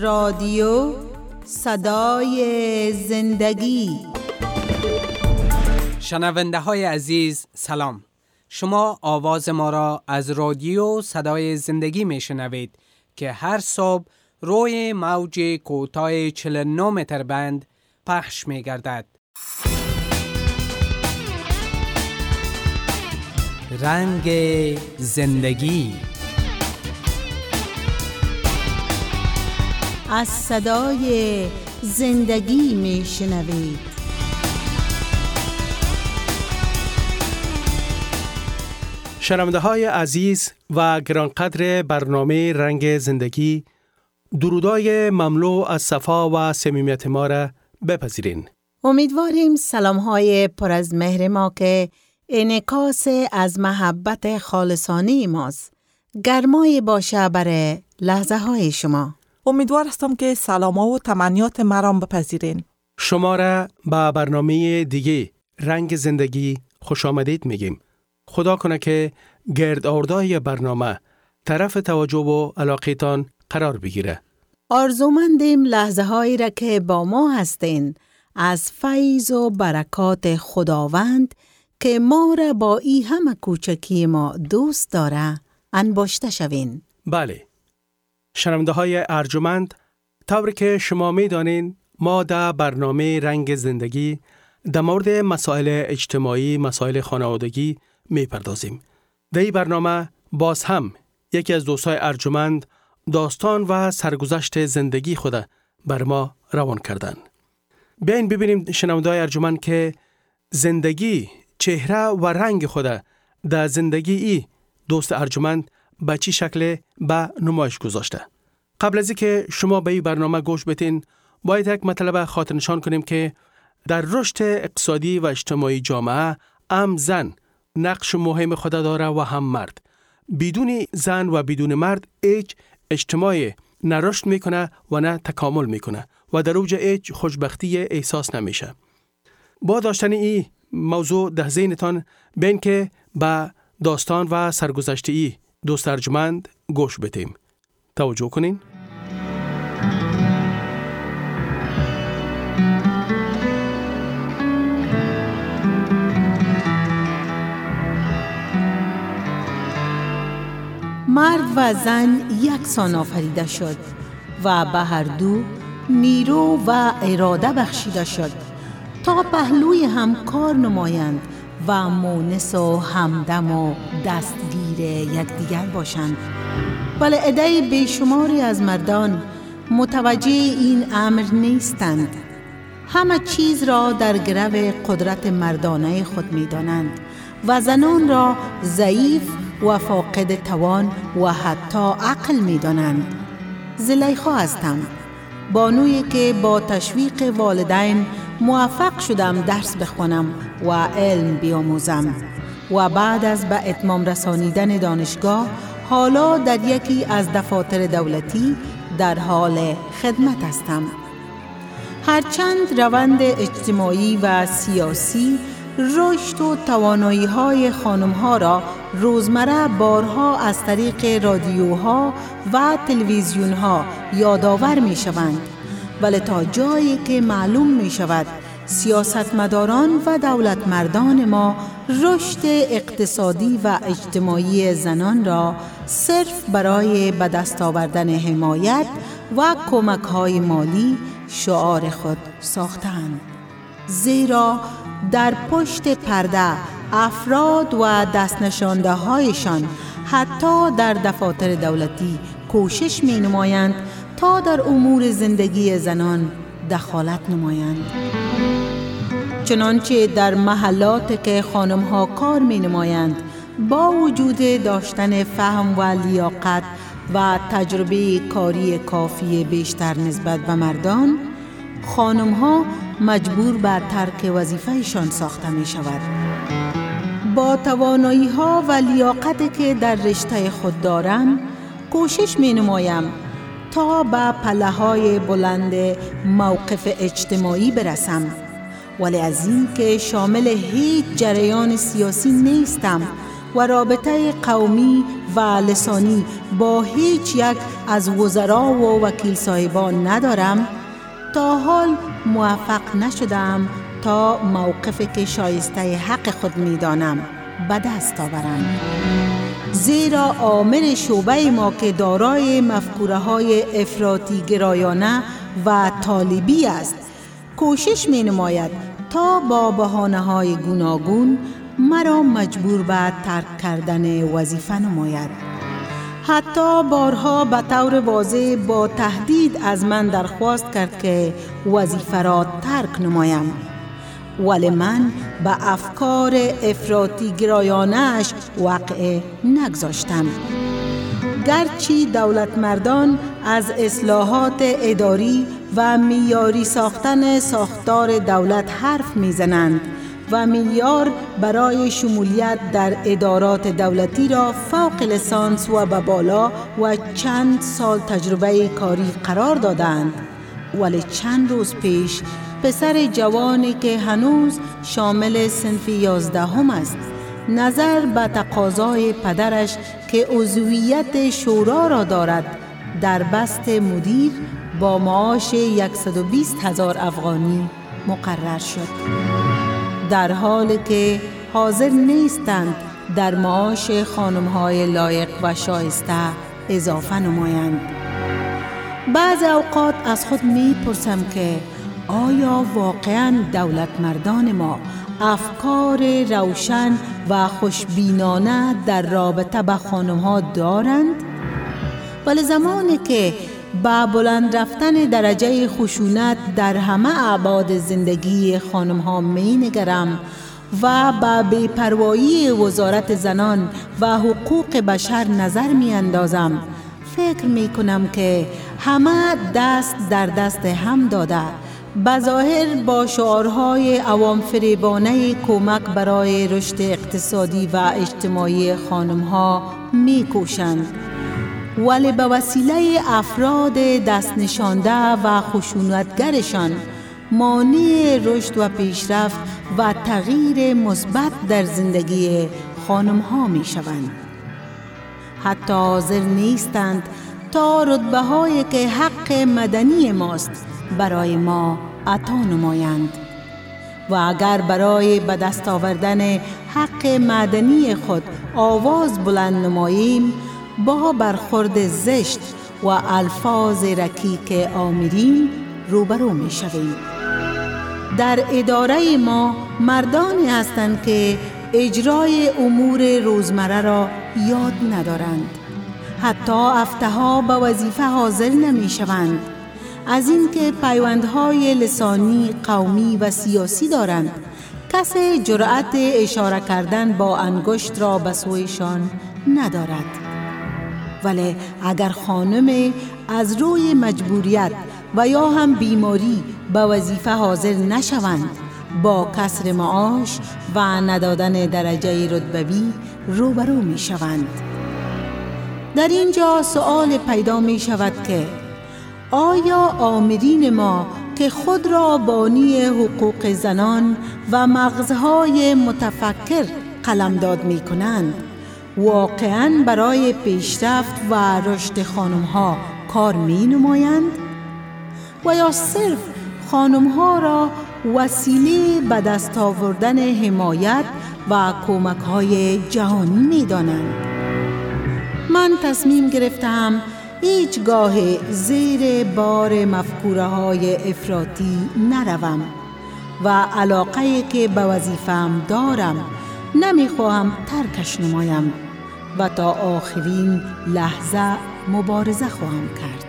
رادیو صدای زندگی. شنونده های عزیز سلام. شما آواز ما را از رادیو صدای زندگی می شنوید که هر صبح روی موج کوتاه 49 متر بند پخش می گردد. رنگ زندگی. از صدای زندگی می شنوید. شنونده های عزیز و گرانقدر برنامه رنگ زندگی، درودای مملو از صفا و صمیمیت ما را بپذیرین. امیدواریم سلام های پر از مهر ما که انعکاس از محبت خالصانه ماست گرمای باشه برای لحظه های شما. امیدوار هستم که سلاما و تمنیات مرام بپذیرین. شما را به برنامه دیگه رنگ زندگی خوش آمدید میگیم. خدا کنه که گردآوردهای برنامه طرف توجه و علاقتان قرار بگیره. آرزومندیم لحظه هایی را که با ما هستین از فیض و برکات خداوند که ما را با ای همه کوچکی ما دوست داره انباشته شوین. بله. شنونده های ارجمند، طوری که شما می دانین ما در برنامه رنگ زندگی در مورد مسائل اجتماعی، مسائل خانوادگی می پردازیم. در این برنامه باز هم یکی از دوستای ارجمند داستان و سرگذشت زندگی خود بر ما روان کردن. بیاین ببینیم شنونده های ارجمند که زندگی، چهره و رنگ خود در زندگی ای دوست ارجمند به چی شکل به نمایش گذاشته. قبل از اینکه شما به این برنامه گوش بدین، باید یک مطلب خاطر نشان کنیم که در رشد اقتصادی و اجتماعی جامعه هم زن نقش مهم خود داره و هم مرد. بدون زن و بدون مرد هیچ اجتماعی نه رشد میکنه و نه تکامل میکنه و در اوج هیچ خوشبختی احساس نمیشه. با داشتن این موضوع در ذهنتان بین که به داستان و سرگذشتی دوست ارجمند گوش بدیم. توجه کنین. مرد و زن یکسان آفریده شد و به هر دو نیرو و اراده بخشیده شد تا پهلوی هم کار نمایند و مونس و همدم و دستگیر یکدیگر باشند. ولی عده بیشماری از مردان متوجه این امر نیستند. همه چیز را در گرو قدرت مردانه خود می دانند و زنان را ضعیف و فاقد توان و حتی عقل می دانند. زلیخا هستم، بانویی که با تشویق والدین موفق شدم درس بخوانم و علم بیاموزم و بعد از به اتمام رسانیدن دانشگاه حالا در یکی از دفاتر دولتی در حال خدمت هستم. هرچند روند اجتماعی و سیاسی رشد و توانایی‌های خانم‌ها را روزمره بارها از طریق رادیوها و تلویزیون‌ها یادآور می‌شوند، ولی تا جایی که معلوم می‌شود سیاستمداران و دولتمردان ما رشد اقتصادی و اجتماعی زنان را صرف برای به دست آوردن حمایت و کمک‌های مالی شعار خود ساختند. زیرا در پشت پرده افراد و دستنشانده هایشان حتی در دفاتر دولتی کوشش می نمایند تا در امور زندگی زنان دخالت نمایند. چنانچه در محلات که خانم ها کار می نمایند با وجود داشتن فهم و لیاقت و تجربه کاری کافی بیشتر نسبت به مردان، خانم ها مجبور به ترک وظیفه‌شان ساخته می شود. با توانایی ها و لیاقتی که در رشته خود دارم کوشش می نمایم تا به پله های بلند موقف اجتماعی برسم، ولی از این که شامل هیچ جریان سیاسی نیستم و رابطه قومی و لسانی با هیچ یک از وزرا و وکیل صاحبان ندارم، تا حال موفق نشدم تا موقفی که شایسته حق خود می‌دانم به دست آورم. زیرا آمر شعبه ما که دارای مفکوره‌های افراطی گرایانه و طالبی است، کوشش می‌نماید تا با بهانه‌های گوناگون مرا مجبور به ترک کردن وظیفه نماید. حتی بارها به طور واضح با تهدید از من درخواست کرد که وظیفه را ترک نمایم، ولی من به افکار افراطی گرایانه‌اش وقع نگذاشتم. گرچه دولت مردان از اصلاحات اداری و معیاری ساختن ساختار دولت حرف میزنند و معیار برای شمولیت در ادارات دولتی را فوق لیسانس و به بالا و چند سال تجربه کاری قرار دادند، ولی چند روز پیش پسر جوانی که هنوز شامل صنف 11 است، نظر به تقاضای پدرش که عضویت شورا را دارد در بست مدیر با معاش 120,000 افغانی مقرر شد، در حالی که حاضر نیستند در معاش خانم‌های لایق و شایسته اضافه نمایند. بعض اوقات از خود می‌پرسم که آیا واقعاً دولت مردان ما افکار روشن و خوشبینانه در رابطه با خانم‌ها دارند؟ ولی زمانی که با بلند رفتن درجه خشونت در همه ابعاد زندگی خانم‌ها می‌نگرم و با بی‌پروایی وزارت زنان و حقوق بشر نظر می‌اندازم، فکر می‌کنم که همه دست در دست هم داده بظاهر با شعارهای عوام فریبانه کمک برای رشد اقتصادی و اجتماعی خانم‌ها می‌کوشند، ولی به وسیله افراد دست نشانده و خشونتگرشان مانع رشد و پیشرفت و تغییر مثبت در زندگی خانم‌ها می‌شوند. حتی حاضر نیستند تا رتبه‌هایی که حق مدنی ماست برای ما عطا نمایند، و اگر برای به دست آوردن حق مدنی خود آواز بلند نماییم، با برخورد زشت و الفاظ رکیک آمرین روبرو می شویم. در اداره ما مردانی هستند که اجرای امور روزمره را یاد ندارند، حتی هفته‌ها به وظیفه حاضر نمی شوند، از اینکه پیوندهای لسانی، قومی و سیاسی دارند. کسی جرأت اشاره کردن با انگشت را به سویشان ندارد. ولی اگر خانم از روی مجبوریت و یا هم بیماری به وظیفه حاضر نشوند، با کسر معاش و ندادن درجه رتبوی روبرو می شوند. در اینجا سؤال پیدا می شود که آیا آمرین ما که خود را بانی حقوق زنان و مغزهای متفکر قلمداد می کنند، واقعاً برای پیشرفت و رشد خانم‌ها کار می نمایند؟ و یا صرف خانم‌ها را وسیله به دست آوردن حمایت و کمک‌های جهانی می دانند؟ من تصمیم گرفتم هیچگاه زیر بار مفکوره‌های افراطی نروم و علاقه‌ای که به وظیفه‌ام دارم نمیخواهم ترکش نمایم و تا آخرین لحظه مبارزه خواهم کرد.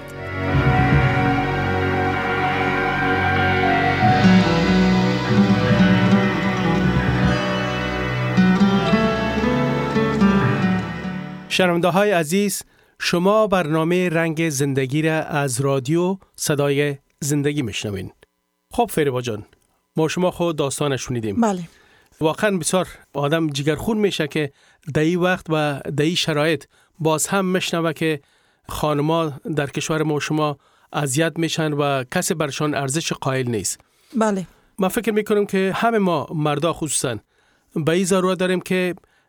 شنونده‌های عزیز، شما برنامه رنگ زندگی را از رادیو صدای زندگی میشنوین. خب فریبا جان، ما شما خود داستانش شنیدیم. بله. واقعا بسیار آدم جگرخون میشه که در این وقت و در این شرایط باز هم میشنوه که خانم‌ها در کشور ما شما اذیت میشن و کسی برشان ارزش قائل نیست. بله. من فکر میکنم که همه ما مردا خصوصا به این ضرورت داریم که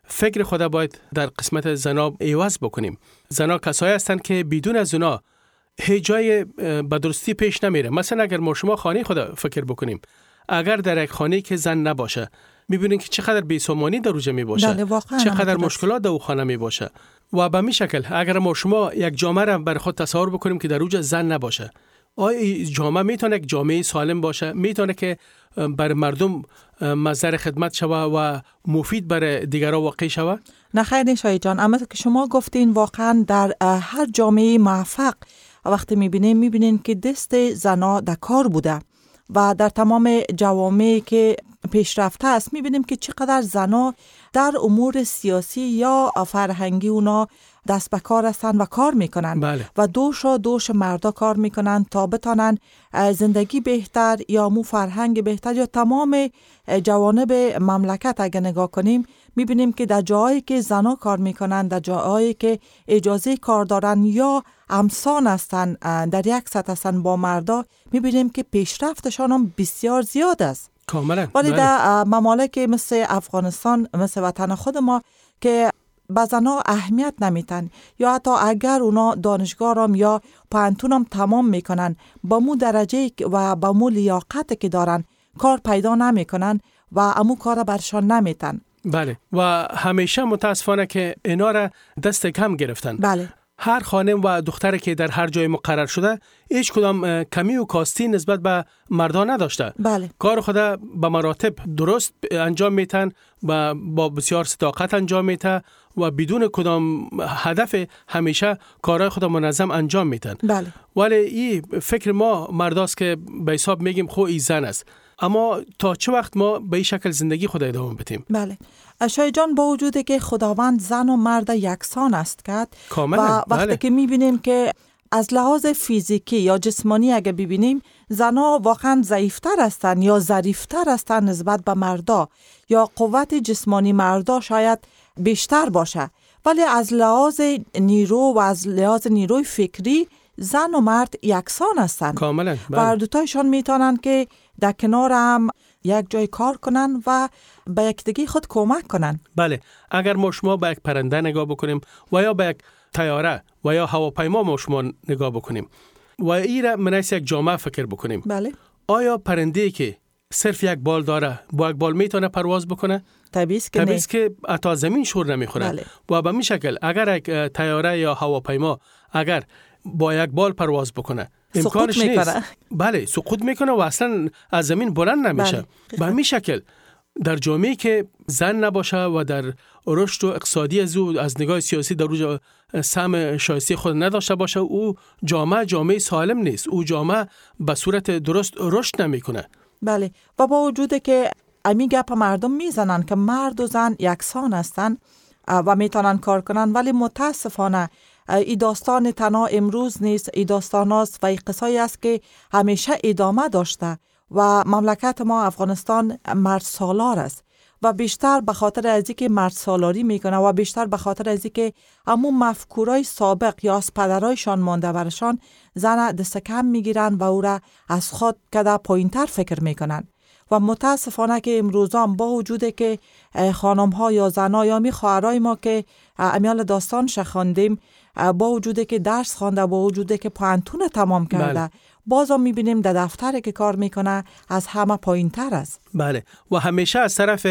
فکر خود باید در قسمت زنا عوض بکنیم. زنا کسایی هستند که بدون از زنا هیچ جای به درستی پیش نمیره. مثلا اگر ما شما خانه خود فکر بکنیم، اگر در یک خانه که زن نباشه، میبینین که چقدر بی‌سامانی در اوجه میباشه، چقدر مشکلات در او خانه میباشه. و به می شکل اگر ما شما یک جامعه را بر خود تصور بکنیم که در اوجه زن نباشه، آیا جامعه میتونه یک جامعه سالم باشه؟ میتونه که بر مردم مظهر خدمت شوه و مفید بر دیگران واقع شوه؟ نه خیر نشایی جان، اما که شما گفتین واقعا در هر جامعه موفق وقتی میبینین که دست زنا در کار بوده و در تمام جوامعی که پیشرفته است میبینیم که چقدر زنا در امور سیاسی یا فرهنگی اونا دست به کار هستن و کار میکنن. بله. و دوش مردا کار میکنن تا بتانن زندگی بهتر یا مو فرهنگ بهتر یا تمام جوانب مملکت اگه نگاه کنیم میبینیم که در جایی که زنا کار میکنن، در جایی که اجازه کار دارن یا همسان هستن، در یک سطح هستن با مردا، میبینیم که پیشرفتشان هم بسیار زیاد است. کاملا. ولی در ممالک مثل افغانستان، مثل وطن خود ما که به زنا اهمیت نمیتن یا حتی اگر اونا دانشگاه یا پانتون تمام میکنن با مو درجه و با مو لیاقت که دارن کار پیدا نمیکنن و امو کار برشان نمیتن. بله. و همیشه متاسفانه که اینا را دست کم گرفتن. بله. هر خانم و دختری که در هر جای مقرر شده هیچ کدام کمی و کاستی نسبت به مردان نداشته. بله. کار خود به مراتب درست انجام میتن و با بسیار صداقت انجام میتن و بدون کدام هدف همیشه کارهای خود منظم انجام میتن. بله. ولی این فکر ما مرداست که به حساب میگیم خو ای زن است. اما تا چه وقت ما به این شکل زندگی خود ادامه بدیم؟ بله. شای جان، با وجودی که خداوند زن و مرد یکسان است کرد کاملا. و وقتی بله. که میبینیم که از لحاظ فیزیکی یا جسمانی اگه ببینیم زنها واقعا ضعیفتر هستن یا ظریفتر هستن نسبت به مردا یا قوت جسمانی مردا شاید بیشتر باشه، ولی از لحاظ نیرو و از لحاظ نیروی فکری زن و مرد یکسان هستن. کاملا. و هر دوتایشان میتونن که در کنار هم یک جای کار کنن و به یکدیگر خود کمک کنن. بله. اگر ما شما به یک پرنده نگاه بکنیم و یا به یک طیاره و یا هواپیما ما شما نگاه بکنیم و این را من یک جامعه فکر بکنیم. بله. آیا پرنده‌ای که صرف یک بال داره با یک بال میتونه پرواز بکنه؟ طبیعی است که تا زمین شور نمیخوره. بله. و به این شکل اگر یک طیاره یا هواپیما اگر با یک بال پرواز بکنه امکانش نیست. بله، سقوط میکنه و اصلا از زمین بلند نمیشه. بله. به همین شکل در جامعه‌ای که زن نباشه و در رشد و اقتصادی از نگاه سیاسی در روز سهم شایسته خود نداشته باشه، او جامعه سالم نیست. او جامعه به صورت درست رشد نمیکنه. بله. و با وجود که امی گپ مردم میزنن که مرد و زن یکسان هستن و میتونن کار کنن، ولی متاسفانه ای داستان تنها امروز نیست، ای داستان است و ای قصایی است که همیشه ادامه داشته و مملکت ما افغانستان مرد سالار است و بیشتر به خاطر از اینکه مرد سالاری میکنه و بیشتر به خاطر از اینکه همون مفکورای سابق یا از پدرایشان مانده برشان زن دست کم میگیرن و او را از خود کده پایینتر فکر میکنن. و متاسفانه که امروزان با وجوده که خانم ها یا زنها یا می خواهرای ما که امیال داستان خواندیم، با وجوده که درس خوانده، با وجوده که پانتون تمام کرده، بله. بازم میبینیم در دفتری که کار میکنه از همه پایین تر است. بله. و همیشه از طرف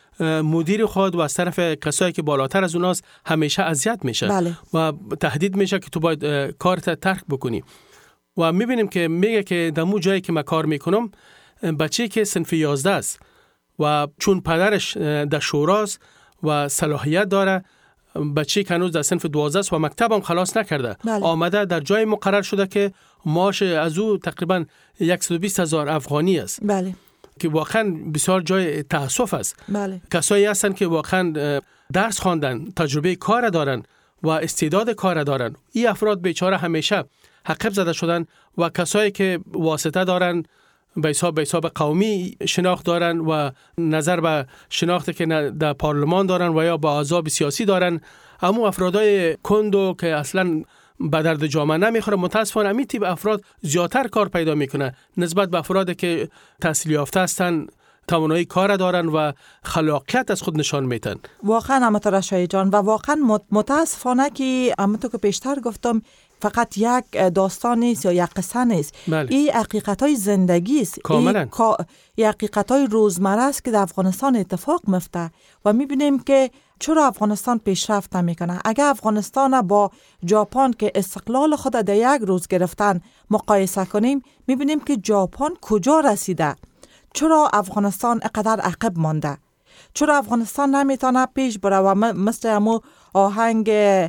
مدیر خود و از طرف کسایی که بالاتر از اوناست همیشه اذیت میشه. بله. و تهدید میشه که تو باید کارت ترک بکنی. و میبینیم که میگه که در مو جایی که من کار میکنم بچه که صنف 11 است و چون پدرش در شوراست و صلاحیت داره، بچه که هنوز در صنف 12 است و مکتب هم خلاص نکرده. بله. آمده در جای مقرر شده که معاش از او تقریبا 120,000 افغانی است. بله. که واقعا بسیار جای تأسف است. بله. کسایی هستن که واقعا درس خواندن، تجربه کار دارن و استعداد کار دارن. این افراد بیچاره همیشه حقیب زده شدن و کسایی که واسطه دارن به حساب قومی شناخت دارن و نظر به شناخت که در پارلمان دارن و یا با احزاب سیاسی دارن، اما افرادای کندو که اصلا به درد جامعه نمیخوره، متاسفانه همین تیپ افراد زیادتر کار پیدا میکنه نسبت به افرادی که تحصیل یافته هستن، توانایی کار دارن و خلاقیت از خود نشان میتن. واقعا همونطور شایع جان و واقعا متاسفانه که همونطور که پیشتر گفتم فقط یک داستان نیست یا یک قصه نیست. بله. این حقیقت‌های زندگی است. کاملا. این حقیقت‌های روزمره است که در افغانستان اتفاق میفته و می‌بینیم که چرا افغانستان پیشرفت نمی‌کنه. اگر افغانستان با ژاپن که استقلال خود در یک روز گرفتن مقایسه کنیم، می‌بینیم که ژاپن کجا رسیده. چرا افغانستان اینقدر عقب مانده؟ چرا افغانستان نمیتونه پیش بره و مثل همون آهنگ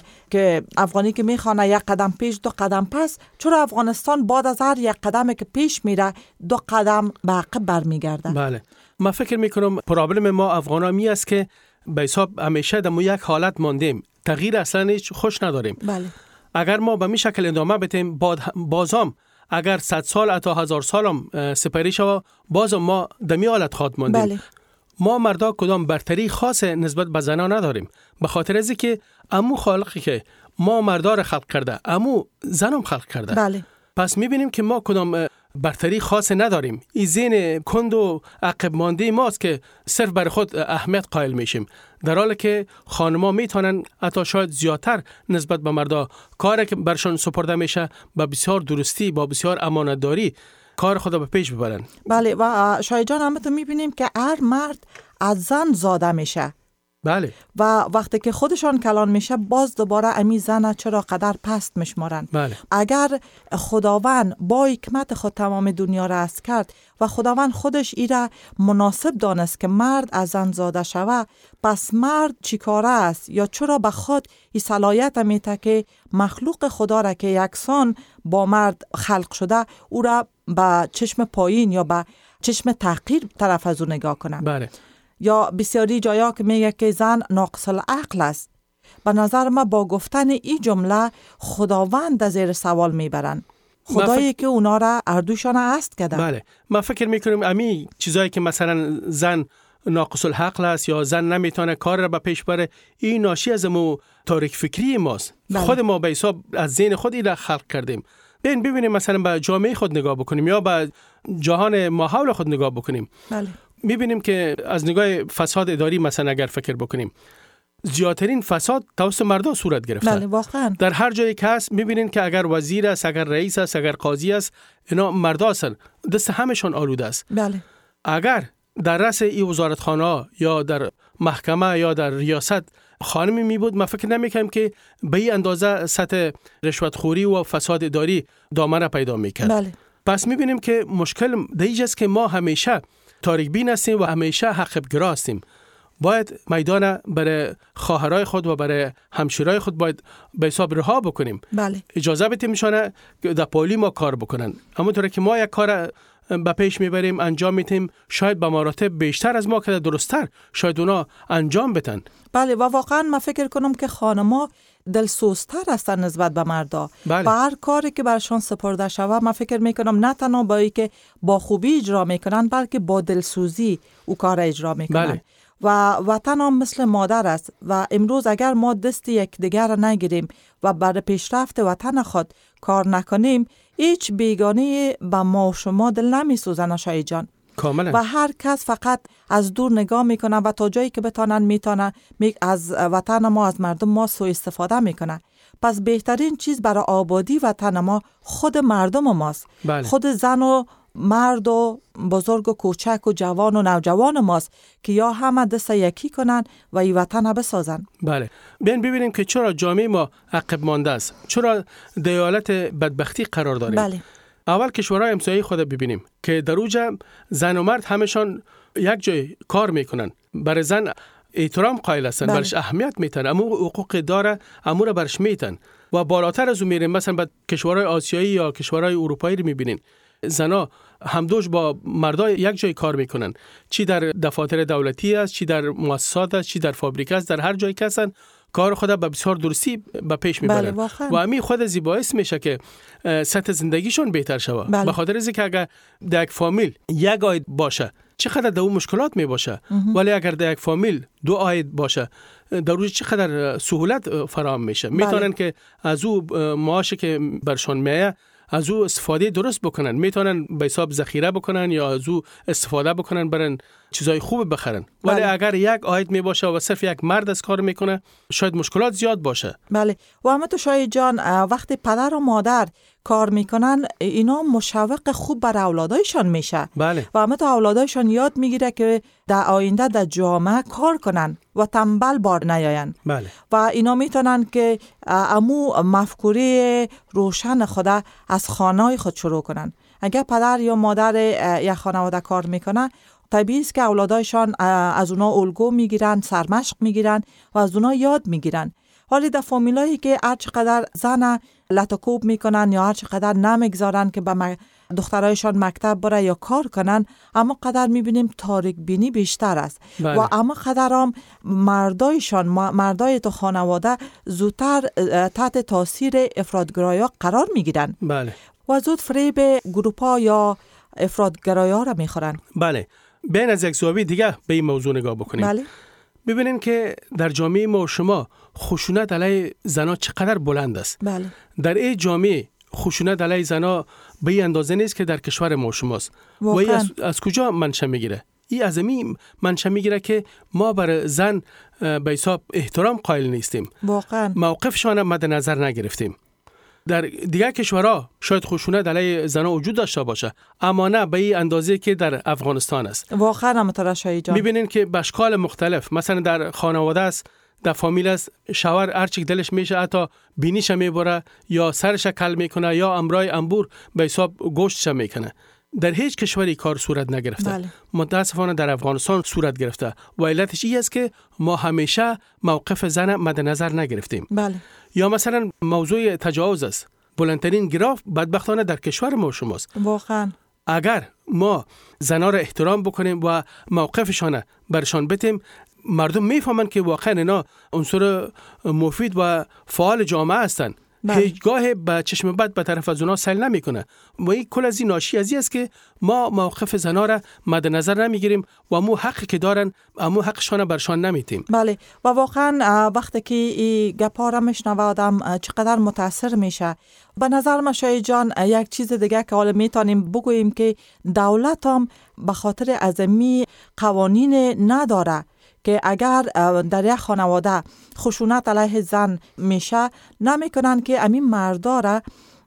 که افغانی که میخوانه یک قدم پیش دو قدم پس، چرا افغانستان بعد از هر یک قدمی که پیش میره دو قدم به عقب برمیگرده؟ بله، من فکر میکنم پرابلم ما افغانا می است که به حساب همیشه در یک حالت ماندیم، تغییر اصلا هیچ خوش نداریم. بله. اگر ما به می شکل ادامه بدیم بازم اگر 100 سال تا 1000 سال هم سپری شود بازم ما در می حالت خواهد ماندیم. بله. ما مردا کدام برتری خاص نسبت به زنان نداریم، به خاطر از اینکه امو خالقی که ما مردا را خلق کرده امو زنم خلق کرده. بله. پس میبینیم که ما کدام برتری خاص نداریم. این ذهن کند و عقب مانده ماست که صرف بر خود اهمیت قائل میشیم، در حالی که خانم‌ها میتونن حتی شاید زیادتر نسبت به مردا کاری که برشان سپرده میشه با بسیار درستی، با بسیار امانتداری کار خود به پیش ببرن. بله. و شایع جان هم تو میبینیم که هر مرد از زن زاده میشه. بله. و وقتی که خودشان کلان میشه باز دوباره امی زن چرا قدر پست میشمارن. بله. اگر خداوند با حکمت خود تمام دنیا را است کرد و خداوند خودش ایره مناسب دانست که مرد از زن زاده شوه، پس مرد چی کاره است یا چرا به خود این صلاحیت میته که مخلوق خدا را که یکسان با مرد خلق شده او را به چشم پایین یا به چشم تحقیر طرف از او نگاه کنه. بله. یا بسیاری جایا که میگه که زن ناقص العقل است. به نظر ما با گفتن این جمله خداوند در زیر سوال میبرن، خدایی که اونا را اردوشان است کده. بله، ما فکر میکنیم امی چیزایی که مثلا زن ناقص العقل است یا زن نمیتونه کار را به پیش بره، این ناشی از مو تاریک فکری ماست. بله. خود ما به حساب از ذهن خود این خلق کردیم. ببینیم مثلا به جامعه خود نگاه بکنیم یا به جهان ماحول خود نگاه بکنیم. بله. میبینیم که از نگاه فساد اداری مثلا اگر فکر بکنیم، زیادترین فساد توسط مردا صورت گرفته. بله واقعا. در هر جایی که هست میبینین که اگر وزیر است، اگر رئیس است، اگر قاضی است، اینا مردا هستن، دست همشون آلوده است. بله. اگر در رأس این وزارتخانه یا در محکمه یا در ریاست خانمی می بود، ما فکر نمیکنم که به این اندازه سطح رشوتخوری و فساد اداری دامنه پیدا میکرد. بله. پس میبینیم که مشکل دیگه است که ما همیشه تاریک بین هستیم و همیشه حقیقت‌گرا هستیم. باید میدان برای خواهرای خود و برای همشیرای خود باید به حساب رها بکنیم. بله. اجازه بدیم میشونه در پالی ما کار بکنن. همونطوری که ما یک کار به پیش میبریم انجام میتیم، شاید به مراتب بیشتر از ما که درست‌تر شاید اونا انجام بدن. بله. و واقعا من فکر کنم که خانم‌ها دلسوزتر هستن نسبت به مردا. بله. و هر کاری که برشان سپرده شود من فکر میکنم نه تنها با ای که با خوبی اجرا میکنن بلکه با دلسوزی او کار اجرا میکنن. بله. و وطن هم مثل مادر است و امروز اگر ما دست یک دیگر را نگیریم و برای پیشرفت وطن خود کار نکنیم، هیچ بیگانه به ما و شما دل نمیسوزن شایع جان. کاملا. و هر کس فقط از دور نگاه میکنه و تا جایی که میتونه از وطن ما، از مردم ما سوء استفاده میکنه. پس بهترین چیز برای آبادی وطن ما خود مردم ماست. بله. خود زن و مرد و بزرگ و کوچک و جوان و نوجوان ماست که یا همه دست یکی کنن و این وطن بسازن. بله. ببینیم که چرا جامعه ما عقب مانده است، چرا در حالت بدبختی قرار داریم. بله. اول کشورهای همسایه خود ببینیم که در اوج زن و مرد همشان یک جای کار میکنن، برای زن احترام قائل هستن. بله. برش اهمیت میتن، اما حقوق داره امور برش میتن. و بالاتر از اون میریم مثلا به کشورهای آسیایی یا کشورهای اروپایی رو میبینین، زنا همدوش با مردا یک جای کار میکنن، چی در دفاتر دولتی است، چی در مؤسسات است، چی در فابریکه است، در هر جایی که هستن کار خود به بسیار درستی به پیش میبرن. بله. و همین خود باعث میشه که سطح زندگیشون بهتر شود. بله. به خاطر اینکه اگر در یک فامیل یک عاید باشه چقدر در اون مشکلات می باشه، ولی اگر در یک فامیل دو عاید باشه در روز چقدر سهولت فراهم میشه. میتونن که از او معاشی که برشون میایه از او استفاده درست بکنن، میتونن به حساب ذخیره بکنن یا از او استفاده بکنن برن چیزای خوب بخرن. ولی بله. اگر یک عاید می باشه و صرف یک مرد از کار میکنه شاید مشکلات زیاد باشه. بله. و اما تو شاید جان وقتی پدر و مادر کار میکنن اینا مشوق خوب بر اولادایشان میشه. بله. و اما تو اولادایشان یاد میگیره که در آینده در جامعه کار کنن و تنبل بار نیاین. بله. و اینا میتونن که امو مفکوره روشن خدا از خانه خود شروع کنن. اگر پدر یا مادر یک خانواده کار میکنه طبیعی است که اولادایشان از اونا الگو میگیرن، سرمشق میگیرن و از اونا یاد میگیرن. حالی در فامیلایی که هر چقدر زن لطکوب میکنن یا هر چقدر نمیگذارن که به دخترایشان مکتب بره یا کار کنن، اما قدر میبینیم تاریک بینی بیشتر است. بله. و اما قدر هم مردای تو خانواده زودتر تحت تاثیر افراطگرایا قرار میگیرن. بله. و زود فریب گروپا یا افراطگرایا را میخورن. بله. بین از یک زاویه دیگه به این موضوع نگاه بکنیم. بله. ببینین که در جامعه ما و شما خشونت علیه زنها چقدر بلند است. بله. در این جامعه خشونت علیه زنها به این اندازه نیست که در کشور ما و شماست. و این از کجا منشأ میگیره؟ این از این منشأ میگیره که ما بر زن به حساب احترام قائل نیستیم. واقعا موقفشان مد نظر نگرفتیم. در دیگر کشورها شاید خشونت علیه زنان وجود داشته باشه، اما نه به این اندازه که در افغانستان است. واقعا مترشای جان. میبینین که به اشکال مختلف، مثلا در خانواده است، در فامیل است، شوهر هر چی دلش میشه حتی بینیش میبره یا سرش کل میکنه یا امرای انبور به حساب گوشتش میکنه. در هیچ کشوری کار صورت نگرفته. بله. متاسفانه در افغانستان صورت گرفته و علتش این است که ما همیشه موقف زن مد نظر نگرفتیم. بله. یا مثلا موضوع تجاوز است. بلندترین گراف بدبختانه در کشور ما شماست. واقعا اگر ما زنها را احترام بکنیم و موقفشان برشان بتیم، مردم میفهمند که واقعا اینا عنصر مفید و فعال جامعه هستند. هیچگاه به چشم بد به طرف از اونا سیل نمیکنه. و این کل از این ناشی از این است که ما موقف زنها را مد نظر نمیگیریم و مو حقی که دارن امو حقشان برشان نمیتیم. بله. و واقعا وقتی که این گپا را میشنوه آدم چقدر متاثر میشه. به نظر من شای جان یک چیز دیگه که حالا میتونیم بگوییم که دولت هم به خاطر عظمی قوانین نداره که اگر در یک خانواده خشونت علیه زن میشه نمیکنن که همین مردا را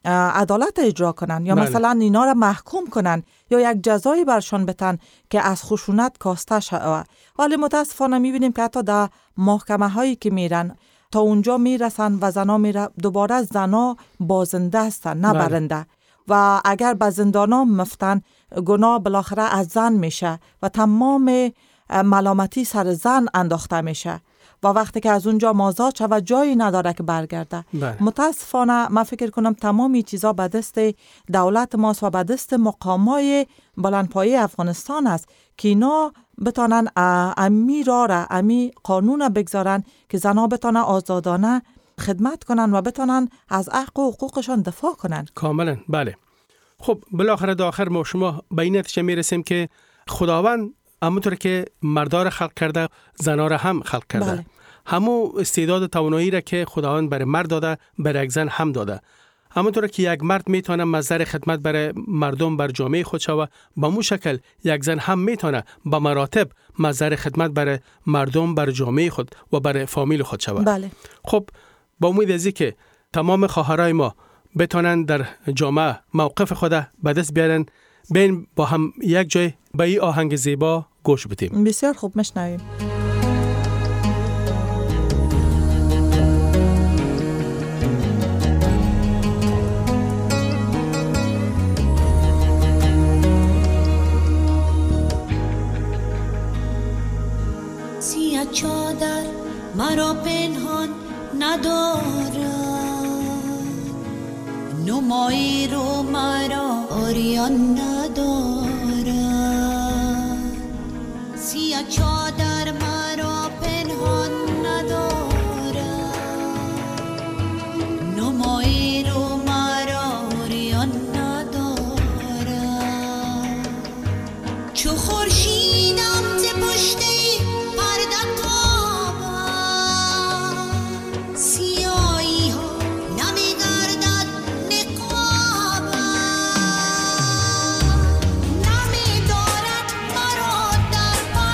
عدالت اجرا کنن یا مثلا اینا را محکوم کنن یا یک جزایی برشان بتن که از خشونت کاسته شود. ولی متاسفانه میبینیم که حتی در محکمه هایی که میرن تا اونجا میرسن و زنا میره دوباره زنا بازنده هستن نه برنده. و اگر به زندانا مفتن گناه بالاخره از زن میشه و تمام ملامتی سر زن انداخته میشه و وقتی که از اونجا آزاد شد و جایی نداره که برگرده. متاسفانه من فکر کنم تمامی چیزا به دست دولت ماست و به دست مقامای بلندپایه افغانستان است که اینا بتانن امی را امی قانون بگذارن که زنها بتانن آزادانه خدمت کنن و بتانن از حق و حقوقشان دفاع کنن. کاملا. بله. خب بالاخره در آخر ما شما به این نتیجه میرسیم که خداوند همونطور که مردا را خلق کرده زنها را هم خلق کرده. بله. همون استعداد و توانایی را که خداوند برای مرد داده برای یک زن هم داده. همونطور که یک مرد میتونه مظهر خدمت برای مردم بر جامعه خود شود، با مو شکل یک زن هم میتونه با مراتب مظهر خدمت برای مردم بر جامعه خود و برای فامیل خود شود. بله. خب با امید ازی که تمام خواهرای ما بتونن در جامعه موقف خود به دست بیارن، بین با هم یک جای به این آهنگ زیبا گوش بدیم. بسیار خوب میشنویم. سیاه چادر مرا پنهان ندارد، نمایی رو مرا آریان ندارد. سیاه چادر مرا پنهان ندارد، نمایی رو مرا آریان ندارد. چو خورشیدم ز پشت پرده تابد، سیاهی ها نمیگردد نقابد. نمیدارد مرا در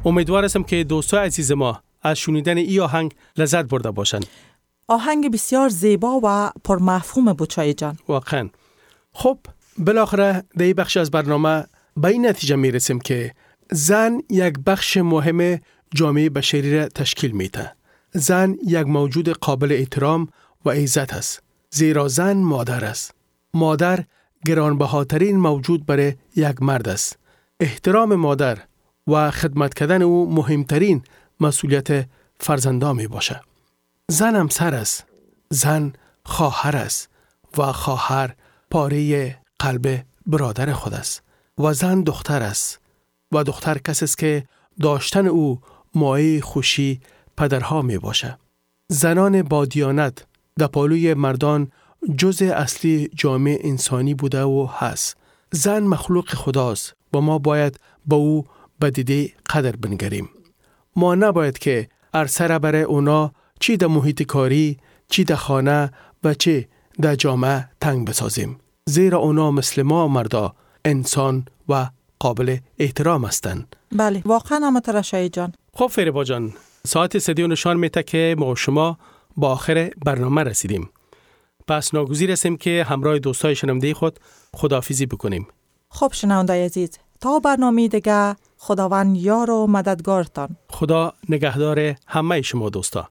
امیدوار هستم که دوستان عزیز ما از شنیدن این آهنگ لذت برده باشند. آهنگ بسیار زیبا و پرمفهوم بود شایع جان. واقعا. خب بالاخره در این بخش از برنامه به این نتیجه میرسیم که زن یک بخش مهم جامعه بشری را تشکیل میده. زن یک موجود قابل احترام و عزت است. زیرا زن مادر است. مادر گرانبهاترین موجود برای یک مرد است. احترام مادر و خدمت کردن او مهمترین مسئولیت فرزندان می باشه. زن همسر است. زن خواهر است و خواهر پاره قلب برادر خود است. و زن دختر است و دختر کسی است که داشتن او مایه خوشی پدرها می باشه. زنان با دیانت در پالوی مردان جزء اصلی جامعه انسانی بوده و هست. زن مخلوق خداست و ما باید با او به دیده قدر بنگریم. ما نباید که عرصه را برای اونا چی در محیط کاری، چی در خانه و چی در جامعه تنگ بسازیم. زیرا اونا مثل ما مردا انسان و قابل احترام هستند. بله واقعا همینطور شایع جان. خب فریبا جان، ساعت 3 نشان میده که ما شما با آخر برنامه رسیدیم. پس ناگزیر هستیم که همراه دوستای شنونده خود خداحافظی بکنیم. خب شنونده عزیز، تا برنامه دیگه خداوند یار و مددگارتان. خدا نگهدار همه شما دوستا.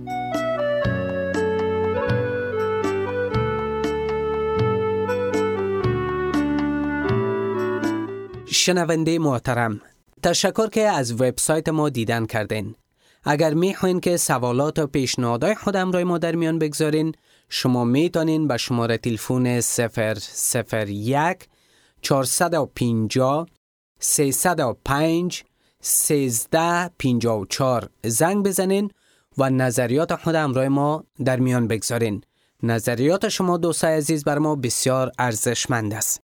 شنونده محترم، تشکر که از وبسایت ما دیدن کردین. اگر میخواین که سوالات و پیشنهادهای خودم روی ما در میان بگذارین، شما میتونین به شماره تلفن 001 450 305 1354 زنگ بزنین و نظریات خودم روی ما در میان بگذارین. نظریات شما دوستای عزیز بر ما بسیار ارزشمند است.